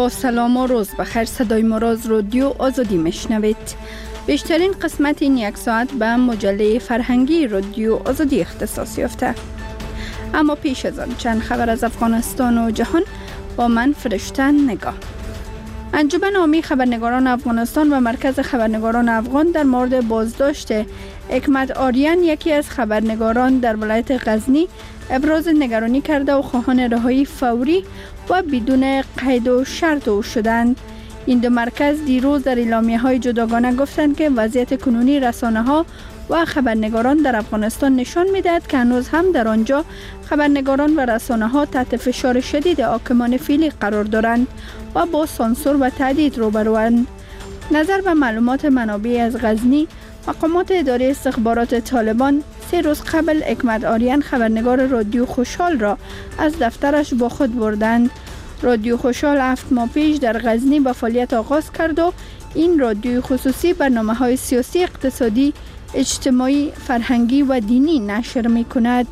با سلام و روز بخیر. صدای مراز رادیو آزادی میشنوید. بیشترین قسمت این یک ساعت به مجله فرهنگی رادیو آزادی اختصاص یافته. اما پیش از آن چند خبر از افغانستان و جهان با من فرشته نگاه. انجمن عامی خبرنگاران افغانستان و مرکز خبرنگاران افغان در مورد بازداشت حکمت آریان، یکی از خبرنگاران در ولایت غزنی، ابراز نگرانی کرده و خواهان رهایی فوری و بدون قید و شرط او شدند. این دو مرکز دیروز در اعلامیه‌های جداگانه گفتند که وضعیت کنونی رسانه‌ها و خبرنگاران در افغانستان نشان می‌دهد که هنوز هم در آنجا خبرنگاران و رسانه‌ها تحت فشار شدید حاکمان فعلی قرار دارند و با سانسور و تهدید روبروند. نظر به معلومات منابع از غزنی، مقامات اداره استخبارات طالبان 3 روز قبل حکمت آریان، خبرنگار رادیو خوشحال را از دفترش با خود بردند. رادیو خوشحال 7 ماه پیش در غزنی به فعالیت آغاز کرد و این رادیوی خصوصی برنامه‌های سیاسی، اقتصادی، اجتماعی، فرهنگی و دینی نشر می‌کند.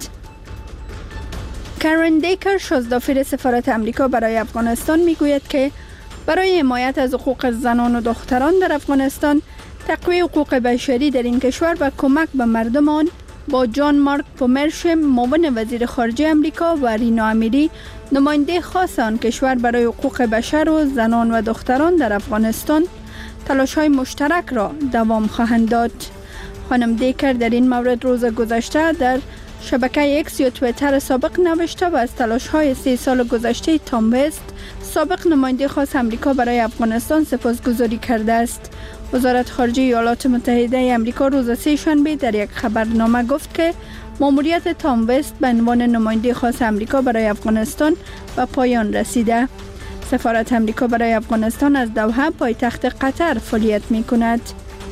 کارن دیکر، شازدافیر سفارت امریکا برای افغانستان، میگوید که برای حمایت از حقوق زنان و دختران در افغانستان، تقویت حقوق بشری در این کشور و کمک به مردم آن، با جان مارک پومرشم، معاون وزیر خارجه امریکا، و رینا امیری، نماینده خاص آن کشور برای حقوق بشر و زنان و دختران در افغانستان، تلاش‌های مشترک را دوام خواهند داد. خانم دیکر در این مورد روز گذشته در شبکه اکس یا توییتر سابق نوشته و از تلاش‌های 3 سال گذشته تام وست، سابق نماینده خاص امریکا برای افغانستان، سپاسگزاری کرده است. وزارت خارجه ایالات متحده امریکا روز سه شنبه در یک خبرنامه گفت که ماموریت تام وست به عنوان نماینده خاص امریکا برای افغانستان به پایان رسیده. سفارت امریکا برای افغانستان از دوحه، پایتخت قطر، فعالیت می‌کند.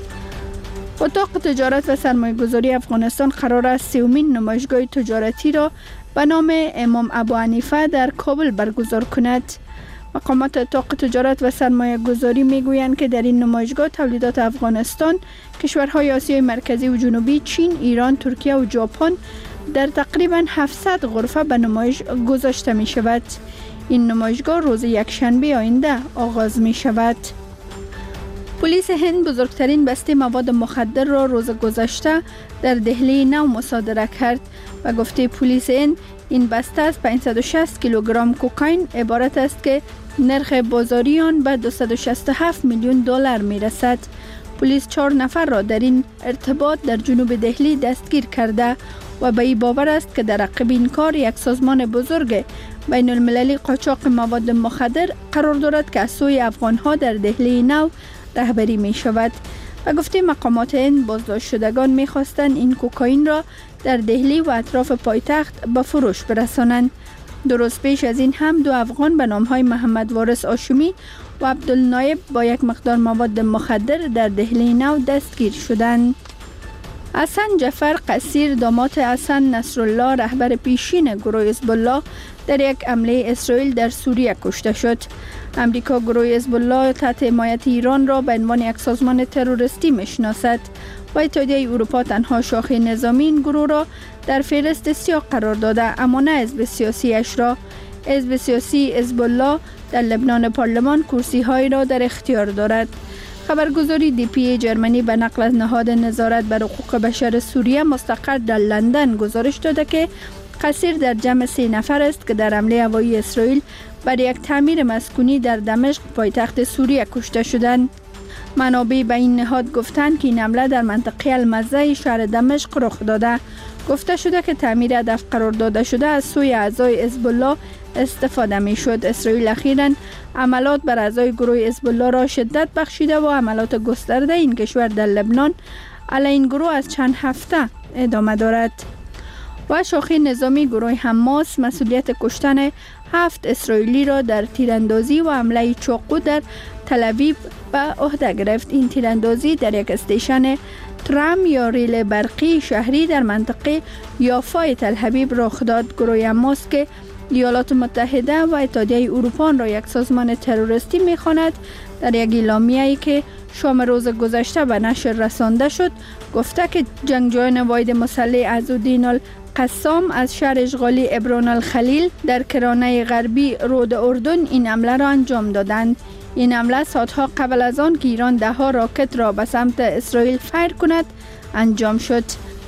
اتاق تجارت و سرمایه‌گذاری افغانستان قرار است 30مین نمایشگاه تجارتی را به نام امام ابو حنیفه در کابل برگزار کند. مقامات اتاق تجارت و سرمایه‌گذاری میگویند که در این نمایشگاه تولیدات افغانستان، کشورهای آسیای مرکزی و جنوبی، چین، ایران، ترکیه و ژاپن در تقریباً 700 غرفه به نمایش گذاشته می شود. این نمایشگاه روز یکشنبه آینده آغاز می شود. پلیس هند بزرگترین بسته مواد مخدر را روز گذشته در دهلی نو مصادره کرد. و گفته پلیس هند، این بسته از 560 کیلوگرم کوکائین عبارت است که نرخ بازاری آن به 267 میلیون دلار می رسد. پلیس 4 نفر را در این ارتباط در جنوب دهلی دستگیر کرده و به این باور است که در عقب این کار یک سازمان بزرگ بین المللی قاچاق مواد مخدر قرار دارد که از سوی افغانها در دهلی نو رهبری می شود. و گفته مقامات هند، بازداشت شدگان می خواستند این کوکائین را در دهلی و اطراف پایتخت به فروش برسانند. 2 روز پیش از این هم 2 افغان به نامهای محمد وارث آشومی و عبدالنایب با یک مقدار مواد مخدر در دهلی نو دستگیر شدند. حسن جعفر قصیر، داماد حسن نصرالله، رهبر پیشین گروه حزب الله، در یک حمله اسرائیل در سوریه کشته شد. امریکا گروه حزب الله تحت حمایت ایران را به عنوان یک سازمان تروریستی میشناسد و اتحادیه اروپا تنها شاخه نظامی این گروه را در فهرست سیاه قرار داده، اما نه حزب سیاسی اش را. حزب سیاسی حزب الله در لبنان پارلمان کرسی هایی را در اختیار دارد. خبرگزاری دی پی ای جرمنی به نقل از نهاد نظارت بر حقوق بشر سوریه مستقر در لندن گزارش داده که قصیر در جمع 3 نفر است که در حمله هوایی اسرائیل بر یک تعمیر مسکونی در دمشق، پایتخت سوریه، کشته شدند. منابع به این نهاد گفتند که این حمله در منطقه المزه شهر دمشق رخ داده. گفته شده که تعمیر هدف قرار داده شده از سوی اعضای حزب الله استفاده می شد. اسرائیل اخیراً عملات بر اعضای گروه حزب الله را شدت بخشیده و عملات گسترده این کشور در لبنان علیه این گروه از چند هفته ادامه دارد. و شاخه نظامی گروه حماس مسئولیت کشتن 7 اسرائیلی را در تیراندازی و حمله چاقو در تل‌آویو به عهده گرفت. این تیراندازی در یک استیشن ترام یا ریل برقی شهری در منطقه یافای تل‌آویو رخ داد. گروه حماس که ایالات متحده و اتحادیه اروپا را یک سازمان تروریستی می‌خواند، در یک اعلامیه‌ای که شام روز گذشته به نشر رسانده شد گفته که جنگجویان واحد مسلح عزالدین قسام از شهر اشغالی عبران الخلیل در کرانه غربی رود اردن این حمله را انجام دادند. این حمله ساعتها قبل از آن که ایران ده‌ها راکت را به سمت اسرائیل فیر کند انجام شد.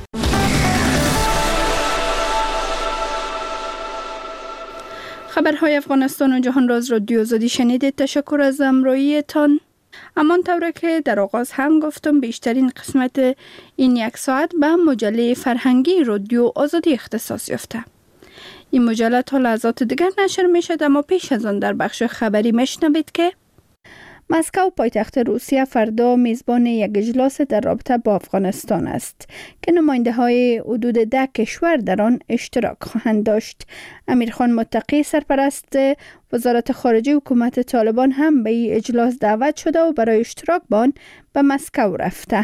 خبرهای افغانستان و جهان راز رادیو آزادی شنیدید. تشکر از همراهیتان. همان طوری که در آغاز هم گفتم بیشترین قسمت این یک ساعت به مجله فرهنگی رادیو آزادی اختصاص یافته. این مجله تا لحظات دیگر نشر می شد، اما پیش از آن در بخش خبری میشنوید که مسکو پایتخت روسیه فردا میزبان یک اجلاس در رابطه با افغانستان است که نماینده های حدود 10 کشور در آن اشتراک خواهند داشت. امیرخان متقی سرپرست وزارت خارجه حکومت طالبان هم به این اجلاس دعوت شده و برای اشتراک با آن به مسکو رفته.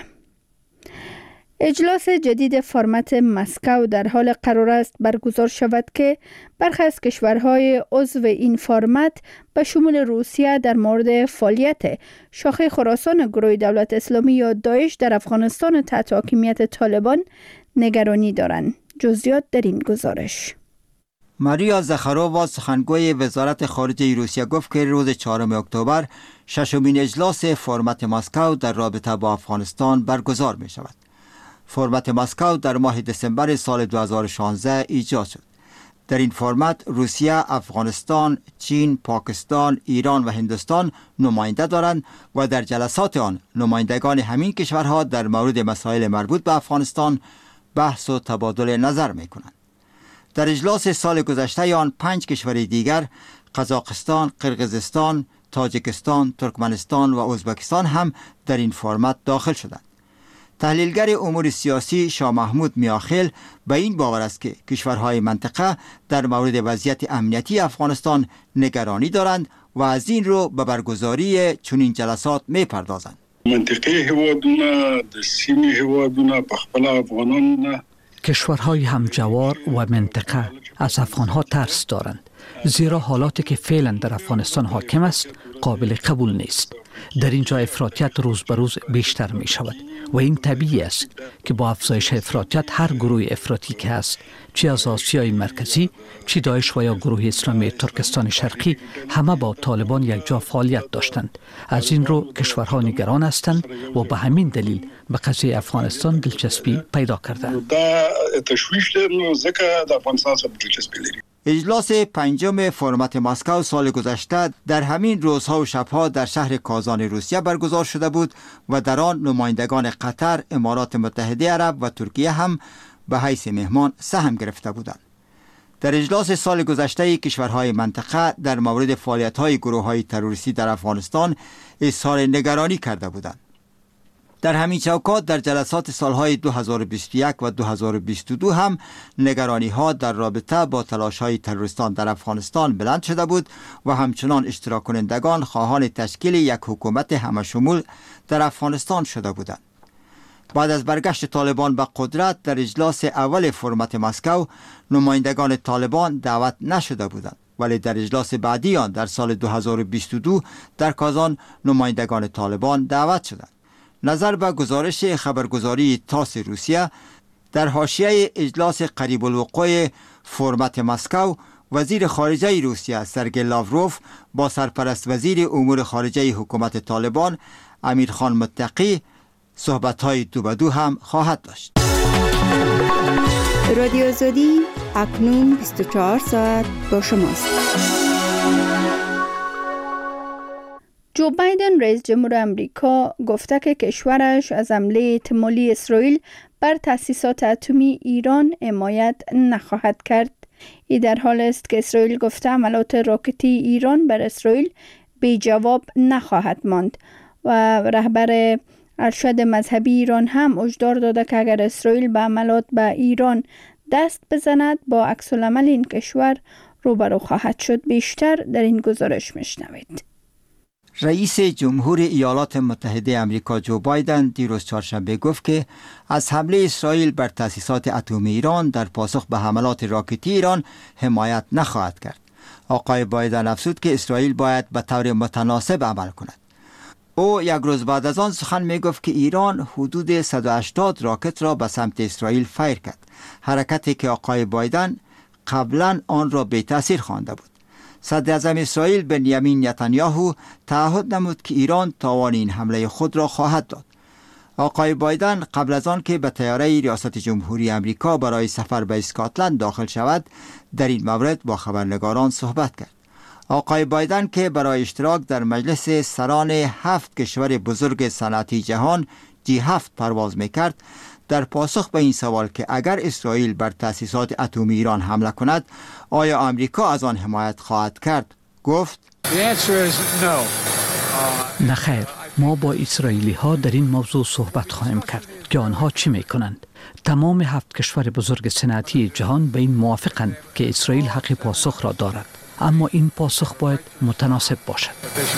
اجلاس جدید فرمت مسکو در حال قرار است برگزار شود که برخی از کشورهای عضو این فرمت به شمول روسیه در مورد فعالیت شاخه خراسان گروه دولت اسلامی یا داعش در افغانستان تحت حاکمیت طالبان نگرانی دارند. جزئیات در این گزارش. ماریا زخارووا سخنگوی وزارت خارجه روسیه گفت که روز 4 اکتبر ششمین اجلاس فرمت مسکو در رابطه با افغانستان برگزار می شود. فرمت مسکو در ماه دسامبر سال 2016 ایجاد شد. در این فرمت روسیه، افغانستان، چین، پاکستان، ایران و هندوستان نماینده دارند و در جلسات آن نمایندگان همین کشورها در مورد مسائل مربوط به افغانستان بحث و تبادل نظر می کنند. در اجلاس سال گذشته آن 5 کشور دیگر قزاقستان، قرقیزستان، تاجیکستان، ترکمنستان و ازبکستان هم در این فرمت داخل شدند. تحلیلگر امور سیاسی شاه محمود میاخیل به این باور است که کشورهای منطقه در مورد وضعیت امنیتی افغانستان نگرانی دارند و از این رو به برگزاری چنین جلسات میپردازند. منطقه هوادونه د سیمه هوادونه په خپل افغانان کشورهای همجوار و منطقه از افغانها ترس دارند، زیرا حالاتی که فعلا در افغانستان حاکم است قابل قبول نیست. در اینجا افراطیت روز به روز بیشتر می شود و این طبیعی است که با افزایش افراطیت هر گروه افراطی که است، چه از آسیای مرکزی، چه داعش و یا گروه اسلامی ترکستان شرقی، همه با طالبان یک جا فعالیت داشتند. از این رو کشورها نگران هستند و به همین دلیل به قضیه افغانستان دلچسپی پیدا کردند. اجلاس 5 فرمت مسکو سال گذشته در همین روزها و شبها در شهر کازان روسیه برگزار شده بود و در آن نمایندگان قطر، امارات متحده عرب و ترکیه هم به حیث مهمان سهم گرفته بودند. در اجلاس سال گذشته کشورهای منطقه در مورد فعالیت‌های گروه‌های تروریستی در افغانستان اظهار نگرانی کرده بودند. در همین چوکات در جلسات سالهای 2021 و 2022 هم نگرانی‌ها در رابطه با تلاش‌های تروریستان در افغانستان بلند شده بود و همچنان اشتراک کنندگان خواهان تشکیل یک حکومت همشمول در افغانستان شده بودند. بعد از برگشت طالبان به قدرت در اجلاس اول فرمت مسکو نمایندگان طالبان دعوت نشده بودند، ولی در اجلاس بعدی آن در سال 2022 در کازان نمایندگان طالبان دعوت شدند. نظر به گزارش خبرگزاری تاس روسیه، در حاشیه اجلاس قریب الوقوع فرمت مسکو، وزیر خارجه روسیه سرگئی لاوروف با سرپرست وزیر امور خارجه حکومت طالبان امیرخان متقی صحبت‌های 2 به 2 هم خواهد داشت. رادیو آزادی اکنون 24 ساعت با شماست. جو بایدن رئیس جمهور امریکا گفته که کشورش از حمله احتمالی اسرائیل بر تأسیسات اتمی ایران حمایت نخواهد کرد. این در حال است که اسرائیل گفته حملات راکتی ایران بر اسرائیل بی جواب نخواهد ماند و رهبر ارشد مذهبی ایران هم هشدار داده که اگر اسرائیل به حملات به ایران دست بزند با عکس العمل این کشور روبرو خواهد شد. بیشتر در این گزارش میشنوید. رئیس جمهور ایالات متحده آمریکا جو بایدن دیروز چهارشنبه گفت که از حمله اسرائیل بر تأسیسات اتمی ایران در پاسخ به حملات راکتی ایران حمایت نخواهد کرد. آقای بایدن افزود که اسرائیل باید به طور متناسب عمل کند. او یک روز بعد از آن سخن می گفت که ایران حدود 180 راکت را به سمت اسرائیل فیر کرد، حرکتی که آقای بایدن قبلا آن را بی تأثیر خوانده بود. صدر اعظم اسرائیل بنیامین نتانیاهو تعهد نمود که ایران تاوان این حمله خود را خواهد داد. آقای بایدن قبل از آن که به طیاره ریاست جمهوری آمریکا برای سفر به اسکاتلند داخل شود، در این مورد با خبرنگاران صحبت کرد. آقای بایدن که برای اشتراک در مجلس سران 7 کشور بزرگ صنعتی جهان G7 پرواز میکرد، در پاسخ به این سوال که اگر اسرائیل بر تأسیسات اتمی ایران حمله کند آیا آمریکا از آن حمایت خواهد کرد، گفت نه خیر، ما با اسرائیلی ها در این موضوع صحبت خواهیم کرد که آنها چی میکنند. تمام 7 کشور بزرگ صنعتی جهان به این موافقند که اسرائیل حق پاسخ را دارد، اما این پاسخ باید متناسب باشد.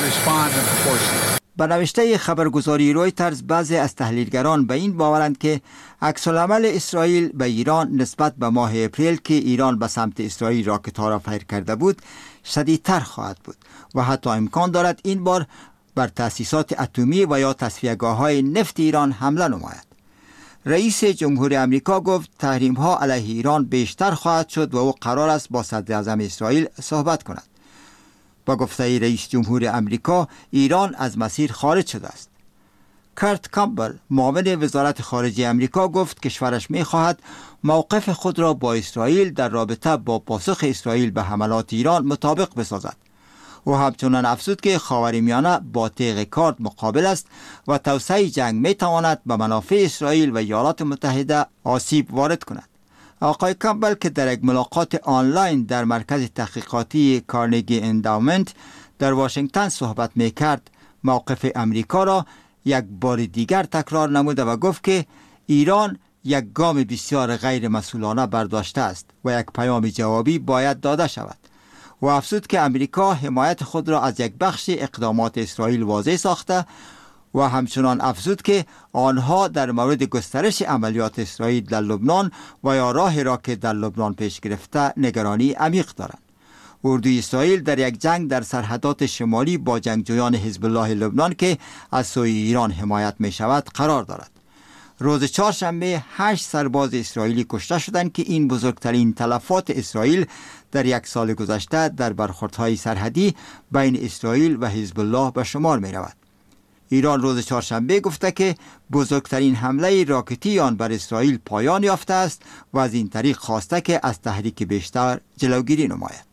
به نوشته خبرگزاری رویترز بعضی از تحلیلگران به این باورند که عکس‌العمل اسرائیل به ایران نسبت به ماه اپریل که ایران به سمت اسرائیل راکت‌ها را فیر کرده بود شدیدتر خواهد بود و حتی امکان دارد این بار بر تأسیسات اتمی و یا تصفیه‌گاه‌های نفت ایران حمله نماید. رئیس جمهوری آمریکا گفت تحریم‌ها علیه ایران بیشتر خواهد شد و او قرار است با صدر اعظم اسرائیل صحبت کند. با گفته رئیس جمهور آمریکا ایران از مسیر خارج شده است. کرت کامبل معاون وزارت خارجه آمریکا گفت کشورش می‌خواهد موقف خود را با اسرائیل در رابطه با پاسخ اسرائیل به حملات ایران مطابق بسازد. او همچنان افزود که خاورمیانه با تیغ کارد مقابل است و توسعه جنگ می‌تواند به منافع اسرائیل و ایالات متحده آسیب وارد کند. آقای کامبل که در یک ملاقات آنلاین در مرکز تحقیقاتی کارنگی انداومنت در واشنگتن صحبت می‌کرد، موقف امریکا را یک بار دیگر تکرار نموده و گفت که ایران یک گام بسیار غیر مسئولانه برداشته است و یک پیام جوابی باید داده شود. و افزود که امریکا حمایت خود را از یک بخش اقدامات اسرائیل واضح ساخته و همچنان افزود که آنها در مورد گسترش عملیات اسرائیل در لبنان و یا راهی را که در لبنان پیش گرفته نگرانی عمیق دارند. اردوی اسرائیل در یک جنگ در سرحدات شمالی با جنگجویان حزب الله لبنان که از سوی ایران حمایت می شود قرار دارد. روز چهارشنبه 8 سرباز اسرائیلی کشته شدند که این بزرگترین تلفات اسرائیل در یک سال گذشته در برخوردهای سرحدی بین اسرائیل و حزب الله به شمار می رود. ایران روز چهارشنبه گفته که بزرگترین حمله راکتی آن بر اسرائیل پایان یافته است و از این طریق خواسته که از تحریک بیشتر جلوگیری نماید.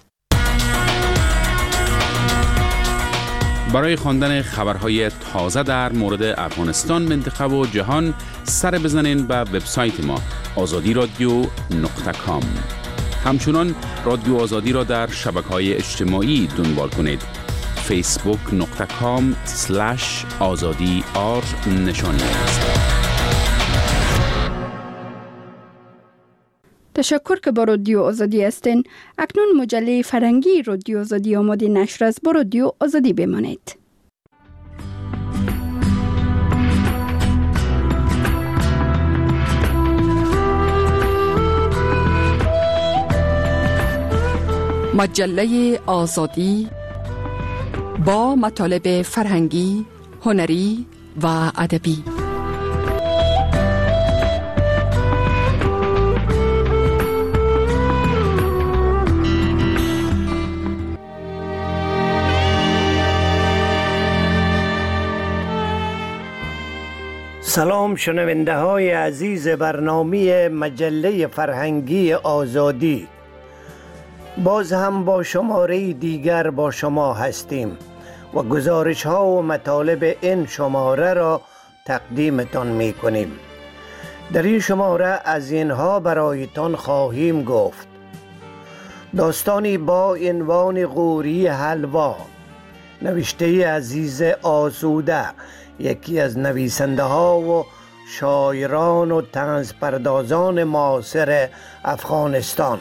برای خواندن خبرهای تازه در مورد افغانستان، منطقه و جهان سر بزنین به وبسایت ما azadiradio.com. همچنان رادیو آزادی را در شبکه‌های اجتماعی دنبال کنید. facebook.com/azadi_r نشانی است. تشکر که با رادیو آزادی هستین. اکنون مجله فرهنگی رادیو آزادی آماده نشر است. با رادیو آزادی بمانید. مجله آزادی با مطالب فرهنگی، هنری و ادبی. سلام شنونده های عزیز برنامه مجله فرهنگی آزادی. باز هم با شماره دیگر با شما هستیم و گزارش ها و مطالب این شماره را تقدیمتان می کنیم. در این شماره از اینها برایتان خواهیم گفت: داستانی با عنوان قوری حلوا، نوشته عزیز آسوده، یکی از نویسنده ها و شاعران و طنزپردازان معاصر افغانستان.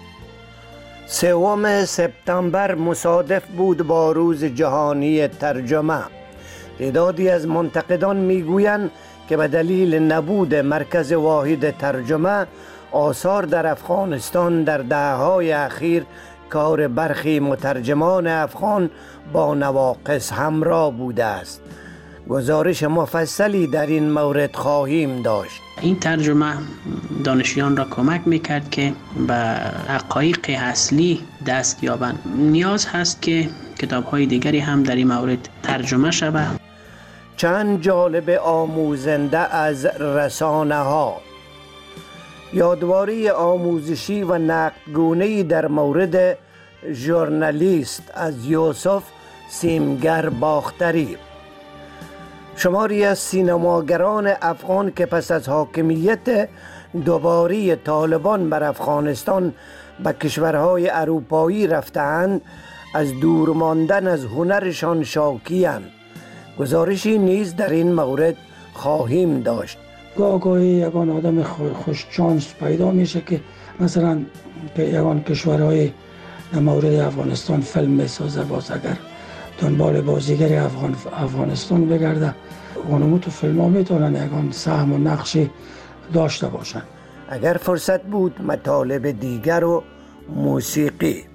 3 سپتامبر مصادف بود با روز جهانی ترجمه. تعدادی از منتقدان میگویند که به دلیل نبود مرکز واحد ترجمه، آثار در افغانستان در دهه‌های اخیر کار برخی مترجمان افغان با نواقص همراه بوده است. گزارش مفصلی در این مورد خواهیم داشت. این ترجمه دانشیان را کمک میکرد که به حقایق اصلی دست یابند. نیاز هست که کتاب‌های دیگری هم در این مورد ترجمه شود. چند جانب آموزنده از رسانه ها. یادواری آموزشی و نقدگونه‌ای در مورد ژورنالیست از یوسف سیمگر باختری. شماری از سینماگران افغان که پس از حاکمیت دوباره طالبان بر افغانستان به کشورهای اروپایی رفتند از دور ماندن از هنرشان شاکی‌اند. گزارشی نیز در این مورد خواهیم داشت. گاهی یگان آدم خوش چانس پیدا میشه که مثلا یگان کشورهای در مورد افغانستان فیلم میسازه، باز اگر دنبال بازیگر افغانستان بگرده اونمو تو فیلم ها میتونن یگان سهم و نقشی داشته باشن. اگر فرصت بود مطالب دیگر و موسیقی.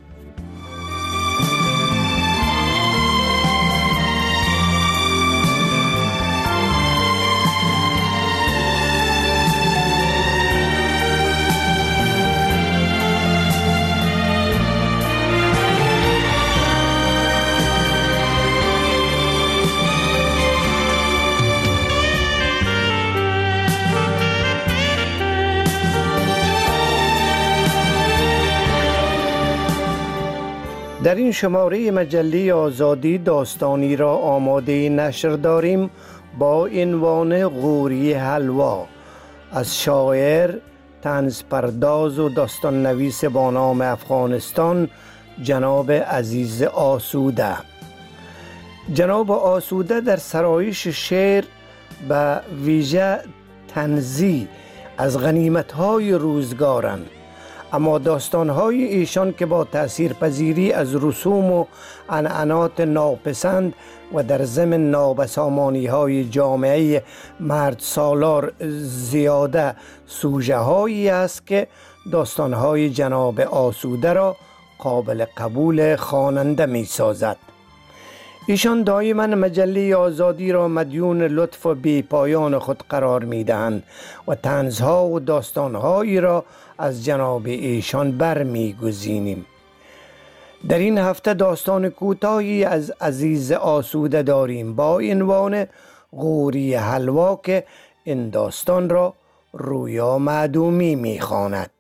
در این شماره مجله آزادی داستانی را آماده نشر داریم با عنوان غوری حلوا از شاعر، طنز پرداز و داستان نویس با نام افغانستان جناب عزیز آسوده. جناب آسوده در سرایش شعر به ویژه طنزی از غنیمت‌های روزگارند، اما داستان‌های ایشان که با تأثیرپذیری از رسوم و عنعنات ناپسند و در ضمن نابسامانی‌های جامعه مرد سالار زیاده سوژه‌هایی است که داستان‌های جناب آسوده را قابل قبول خواننده می‌سازد. ایشان دائما مجله آزادی را مدیون لطف و بی پایان خود قرار می‌دهند و طنزها و داستان‌هایی را از جناب ایشان برمی‌گزینیم. در این هفته داستان کوتاهی از عزیز آسوده داریم با عنوان غوری حلوا که این داستان را رویا معدومی می‌خواند.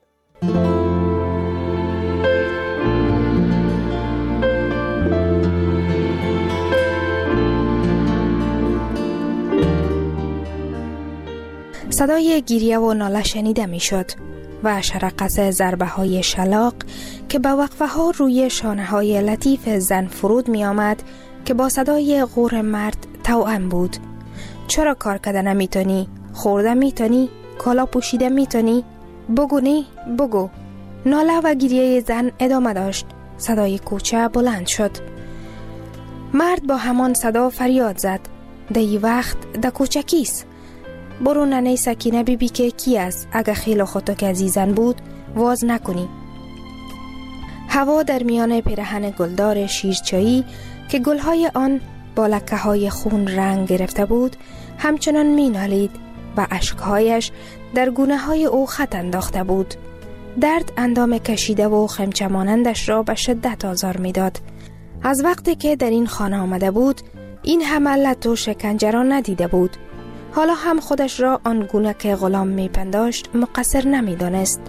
صدای گریه و ناله شنیده می شد و شرقص ضربه های شلاق که به وقفه ها روی شانه های لطیف زن فرود می آمد که با صدای غور مرد توأم بود. چرا کار کرده نمیتونی؟ خورده میتونی؟ کالا پوشیده میتونی؟ بگو نی؟ بگو. ناله و گریه زن ادامه داشت. صدای کوچه بلند شد. مرد با همان صدا فریاد زد. دی وقت د کوچه کیست؟ برو ننه سکینه بی که کی است؟ اگه خیلی خودتو که عزیزن بود واز نکنی. هوا در میان پیرهن گلدار شیرچایی که گلهای آن با لکه های خون رنگ گرفته بود همچنان می نالید و اشکهایش در گونه های او خط انداخته بود. درد اندام کشیده و خمچه مانندش را به شدت آزار می داد. از وقتی که در این خانه آمده بود این همه لط و شکنجه را ندیده بود. حالا هم خودش را آنگونه که غلام می پنداشت مقصر نمی دانست.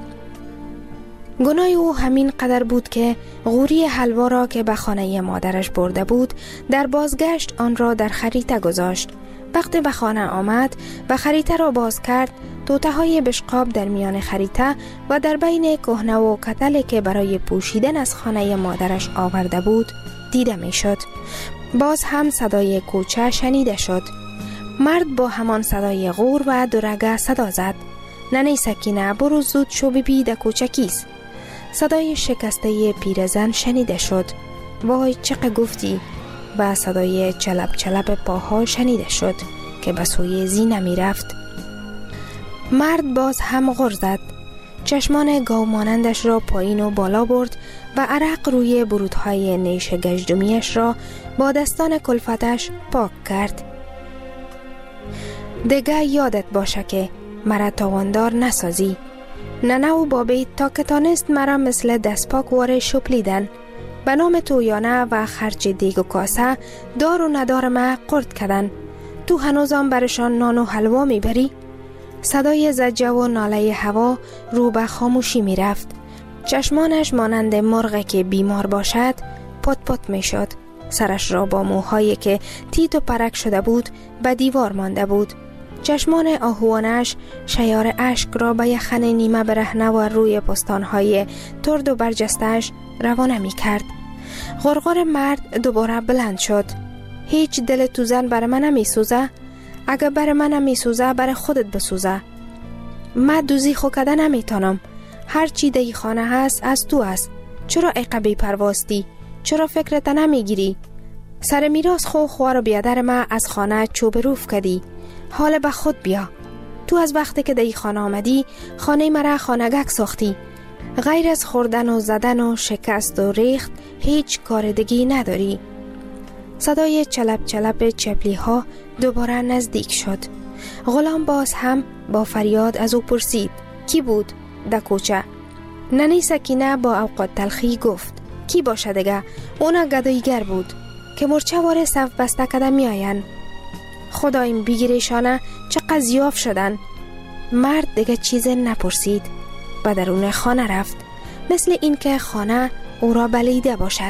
گناه او همین قدر بود که غوری حلوا را که به خانه مادرش برده بود در بازگشت آن را در خریطه گذاشت. وقتی به خانه آمد و خریطه را باز کرد توته های بشقاب در میان خریطه و در بین کهنه و کتلی که برای پوشیدن از خانه مادرش آورده بود دیده می شد. باز هم صدای کوچه شنیده شد. مرد با همان صدای غور و درگه صدا زد. ننه سکینه برو زود شو ببی د کوچه کیست؟ صدای شکسته پیرزن شنیده شد. وای چقه گفتی؟ و صدای چلپ چلپ پاها شنیده شد که به سوی زینه می رفت. مرد باز هم غر زد. چشمان گاومانندش را پایین و بالا برد و عرق روی برودهای نیش گژدمیش را با دستان کلفتش پاک کرد. دیگه یادت باشه که مرا تاواندار نسازی. ننه و بابی تا که تانست مرا مثل دستپاک واره شپلیدن. به نام تویانه و خرج دیگ و کاسه دار و ندار ما قرد کردن. تو هنوزم برشان نان و حلوا میبری؟ صدای زجه و ناله هوا رو به خاموشی می رفت. چشمانش مانند مرغی که بیمار باشد پت پت می شد. سرش را با موهایی که تیت و پرک شده بود به دیوار مانده بود. چشمان آهوانش شیار اشک را به یخن نیمه برهنه و روی پستانهای ترد و برجستش روانه می کرد. غرغر مرد دوباره بلند شد. هیچ دل تو زن بر من نمی سوزه؟ اگه بر من نمی سوزه بر خودت بسوزه. من دوزی خو کده نمی تانم. هر چی دی خانه هست از تو است. چرا عقبی پرواستی؟ چرا فکرت نمی گیری؟ سر میراث خو خوار و بیادر ما از خانه چوب روف کدی. حال به خود بیا. تو از وقتی که دی خانه آمدی خانه مرا خانگک ساختی. غیر از خوردن و زدن و شکست و ریخت هیچ کار دیگی نداری. صدای چلپ چلپ چپلی ها دوباره نزدیک شد. غلام باز هم با فریاد از او پرسید کی بود در کوچه؟ ننی سکینه با اوقات تلخی گفت کی باشه دیگه؟ اونا گداییگر بود که مرچه واره صف بسته کده می آین. خدایم بگیرشانه چقدر زیاف شدن. مرد دیگه چیز نپرسید. به درون خانه رفت مثل این که خانه او را بلیده باشد.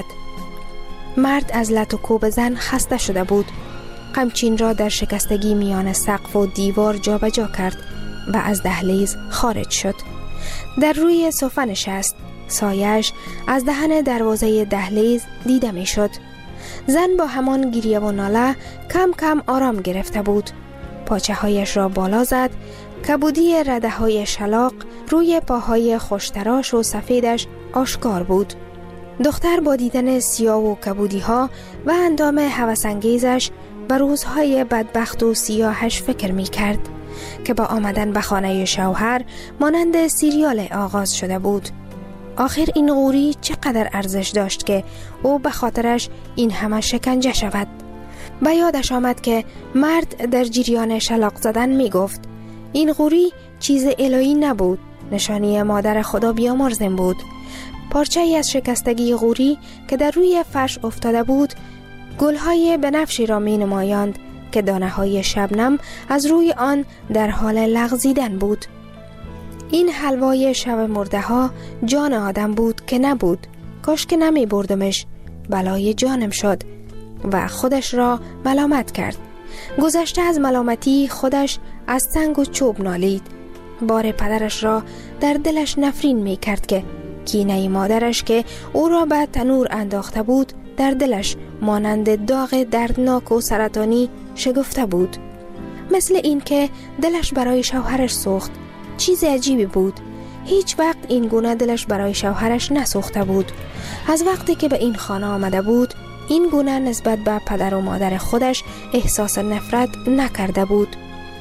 مرد از لط و کوب زن خسته شده بود. قمچین را در شکستگی میان سقف و دیوار جا به جا کرد و از دهلیز خارج شد. در روی صفه نشست. سایش از دهن دروازه دهلیز دیده می شد. زن با همان گریه و ناله کم کم آرام گرفته بود. پاچه هایش را بالا زد. کبودی رده های شلاق روی پاهای خوشتراش و سفیدش آشکار بود. دختر با دیدن سیاه و کبودی ها و اندام هوس‌انگیزش به روزهای بدبخت و سیاهش فکر می کرد که با آمدن به خانه شوهر مانند سیریال آغاز شده بود. آخر این غوری چقدر ارزش داشت که او به خاطرش این همه شکنجه شود. به یادش آمد که مرد در جریان شلاق زدن می گفت این غوری چیز الهی نبود، نشانی مادر خدا بیامرزم بود. پارچه ای از شکستگی غوری که در روی فرش افتاده بود گلهای بنفشی را می نمایاند که دانه های شبنم از روی آن در حال لغزیدن بود. این حلوای شب مرده ها جان آدم بود که نبود. کاش که نمی بردمش، بلای جانم شد و خودش را ملامت کرد. گذشته از ملامتی خودش از سنگ و چوب نالید. بار پدرش را در دلش نفرین می کرد که کینه مادرش که او را به تنور انداخته بود در دلش مانند داغ دردناک و سرطانی شگفته بود. مثل این که دلش برای شوهرش سوخت. چیز عجیبی بود. هیچ وقت این گونه دلش برای شوهرش نسوخته بود. از وقتی که به این خانه آمده بود این گونه نسبت به پدر و مادر خودش احساس نفرت نکرده بود.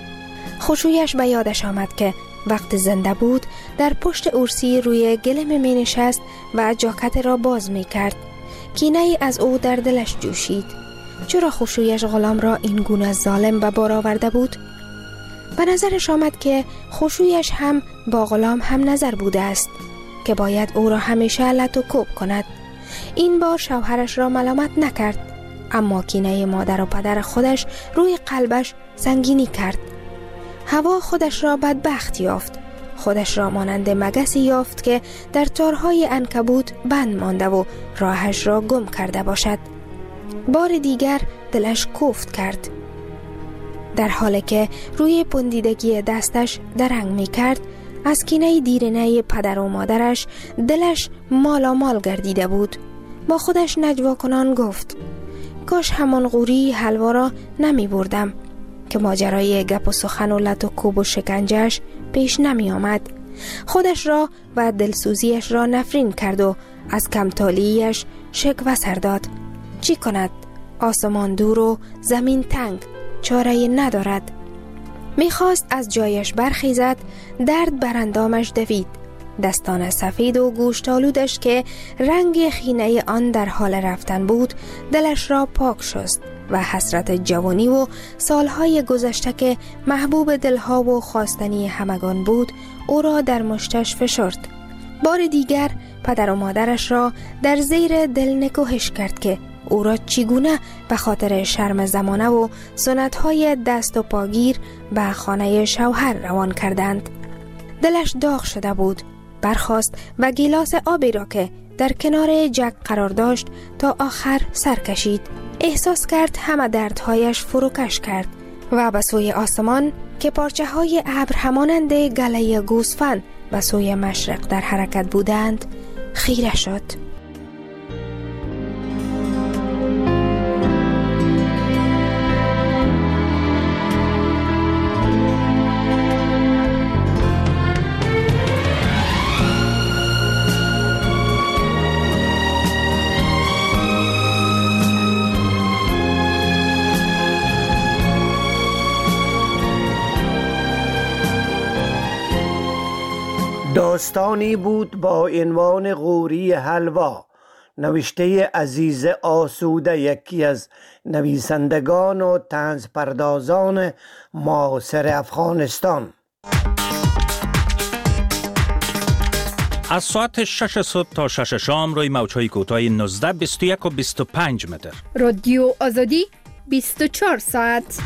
خوشویش به یادش آمد که وقت زنده بود در پشت ارسی روی گلم می نشست و جاکت را باز می کرد. کینه از او در دلش جوشید. چرا خوشویش غلام را این گونه ظالم به بار آورده بود؟ به نظرش آمد که خوشویش هم با غلام هم نظر بوده است که باید او را همیشه لط و کوب کند. این بار شوهرش را ملامت نکرد، اما کینه مادر و پدر خودش روی قلبش سنگینی کرد. هوا خودش را بدبخت یافت. خودش را مانند مگسی یافت که در تارهای عنکبوت بند مانده و راهش را گم کرده باشد. بار دیگر دلش کوفت کرد. در حالی که روی پندیدگی دستش درنگ می کرد، از کینه دیرینه پدر و مادرش دلش مالامال گردیده بود. با خودش نجوا کنان گفت کاش همان غوری حلوا را نمی بردم که ماجرای گپ و سخن و لط و کوب و شکنجهش پیش نمی آمد. خودش را و دلسوزیش را نفرین کرد و از کمتالیش شکوه سر داد. چی کند؟ آسمان دور و زمین تنگ، چاره ندارد. میخواست از جایش برخیزد، درد بر اندامش دوید. دستان سفید و گوشتالودش که رنگ خینه آن در حال رفتن بود دلش را پاک شست. و حسرت جوانی و سالهای گذشته که محبوب دلها و خواستنی همگان بود او را در مشتش فشرد. بار دیگر پدر و مادرش را در زیر دل نکوهش کرد که او را چگونه به خاطر شرم زمانه و سنت‌های دست و پاگیر به خانه شوهر روان کردند. دلش داغ شده بود. برخاست و گیلاس آبی را که در کنار جک قرار داشت تا آخر سر کشید. احساس کرد همه دردهایش فروکش کرد و به سوی آسمان که پارچه های ابر همانند گله گوسفند به سوی مشرق در حرکت بودند خیره شد. داستانی بود با عنوان غوری حلوا، نوشته عزیز آسوده، یکی از نویسندگان و طنز پردازان معاصر افغانستان. از ساعت 6 صبح تا 6 شام روی موج‌های کوتاه 19، 21 و 25 متر. رادیو آزادی 24 ساعت.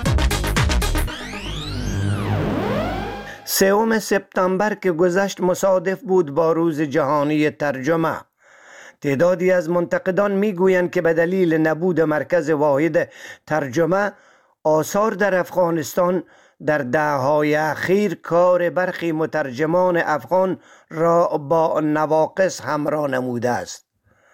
3 سپتامبر که گذشت مصادف بود با روز جهانی ترجمه. تعدادی از منتقدان میگویند که به دلیل نبود مرکز واحد ترجمه، آثار در افغانستان در دهه‌های اخیر کار برخی مترجمان افغان را با نواقص همراه نموده است.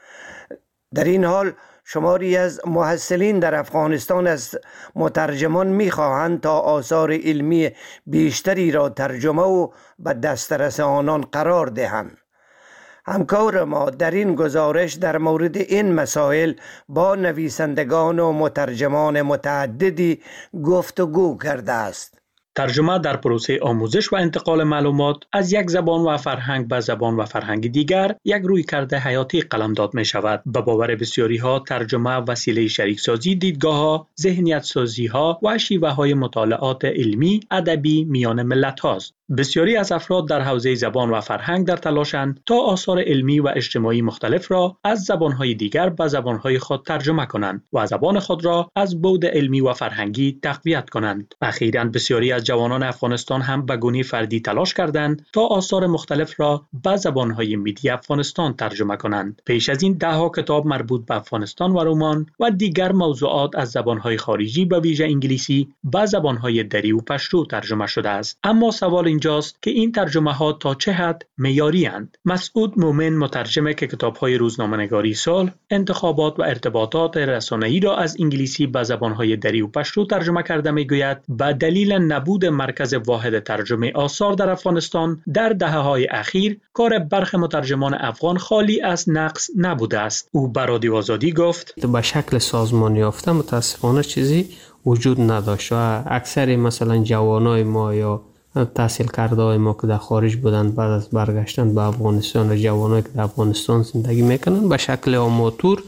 در این حال شماری از محصلین در افغانستان از مترجمان می‌خواهند تا آثار علمی بیشتری را ترجمه و به دسترس آنان قرار دهند. همکار ما در این گزارش در مورد این مسائل با نویسندگان و مترجمان متعددی گفتگو کرده است. ترجمه در پروسه آموزش و انتقال معلومات از یک زبان و فرهنگ به زبان و فرهنگ دیگر یک رویکرد حیاتی قلمداد می شود. به باور بسیاری ها ترجمه وسیله شریکسازی دیدگاه ها، ذهنیت سازی ها و شیوه های مطالعات علمی ادبی میان ملت هاست. بسیاری از افراد در حوزه زبان و فرهنگ در تلاشند تا آثار علمی و اجتماعی مختلف را از زبانهای دیگر به زبانهای خود ترجمه کنند و زبان خود را از بعد علمی و فرهنگی تقویت کنند. اخیراً بسیاری از جوانان افغانستان هم به گونه فردی تلاش کردند تا آثار مختلف را به زبانهای میدی افغانستان ترجمه کنند. پیش از این دهها کتاب مربوط به افغانستان و رمان و دیگر موضوعات از زبانهای خارجی به ویژه انگلیسی به زبانهای دری و پشتو ترجمه شده است. اما سوال اینجاست که این ترجمه ها تا چه حد معیاری اند؟ مسعود مومن، مترجم که کتاب‌های روزنامه‌نگاری صلح، انتخابات و ارتباطات رسانه‌ای را از انگلیسی به زبان‌های دری و پشتو ترجمه کرده، می‌گوید به دلیل نبود مرکز واحد ترجمه آثار در افغانستان در دهه‌های اخیر کار برخی مترجمان افغان خالی از نقص نبوده است. او به رادیو آزادی گفت: به شکل سازمانی یافته متاسفانه چیزی وجود نداشت و اکثر مثلا جوانای ما یا تحصیل کرده های ما که در خارج بودند بعد از برگشتن به افغانستان و جوانایی که در افغانستان زندگی میکنن به شکل آماتور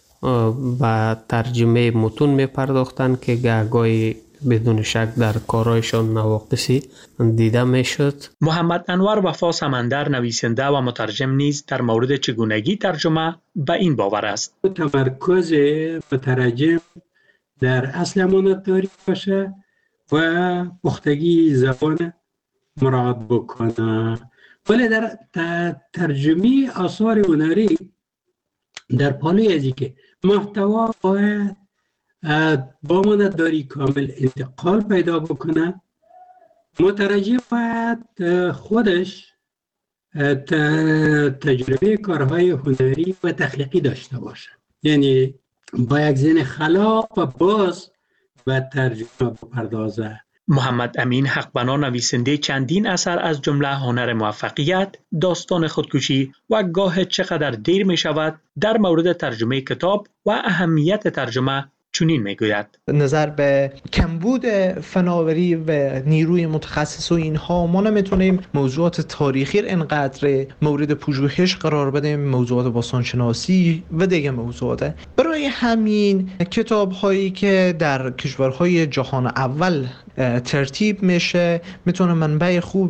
و ترجمه متون میپرداختند که گاهی بدون شک در کارایشان نواقصی دیده میشد. محمد انور وفا سمندر، نویسنده و مترجم نیز در مورد چگونگی ترجمه به این باور است: تمرکز مترجم در اصل امانتداری باشه و پختگی زبان مراعات بکنه، ولی در ترجمه آثار هنری در پالوی ازی که محتوا باید با امانتداری کامل انتقال پیدا بکنه. مترجم باید خودش تجربه کارهای هنری و تخلیقی داشته باشه، یعنی با یک ذهن خلاق و باز و ترجمه بپردازه. محمد امین حقبنا، نویسنده چندین اثر از جمله هنر موفقیت، داستان خودکشی و گاه چقدر دیر می شود، در مورد ترجمه کتاب و اهمیت ترجمه چنین میگوید: نظر به کمبود فناوری و نیروی متخصص و اینها ما نمیتونیم موضوعات تاریخی اینقدر مورد پژوهش قرار بدیم، موضوعات باستانشناسی و دیگه موضوعات. برای همین کتاب هایی که در کشورهای جهان اول ترتیب میشه میتونه منبع خوب